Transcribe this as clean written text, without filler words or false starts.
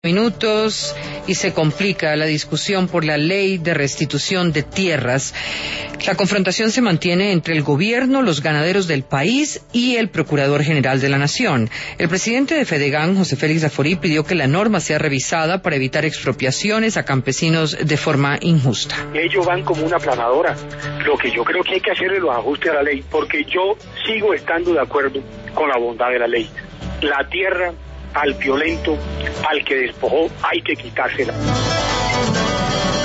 Minutos y se complica la discusión por la ley de restitución de tierras. La confrontación se mantiene entre el gobierno, los ganaderos del país y el Procurador General de la Nación. El presidente de Fedegan, José Félix Laforí, pidió que la norma sea revisada para evitar expropiaciones a campesinos de forma injusta. Ellos van como una planadora. Lo que yo creo que hay que hacer es los ajustes a la ley, porque yo sigo estando de acuerdo con la bondad de la ley. La tierra al violento, al que despojó, hay que quitársela.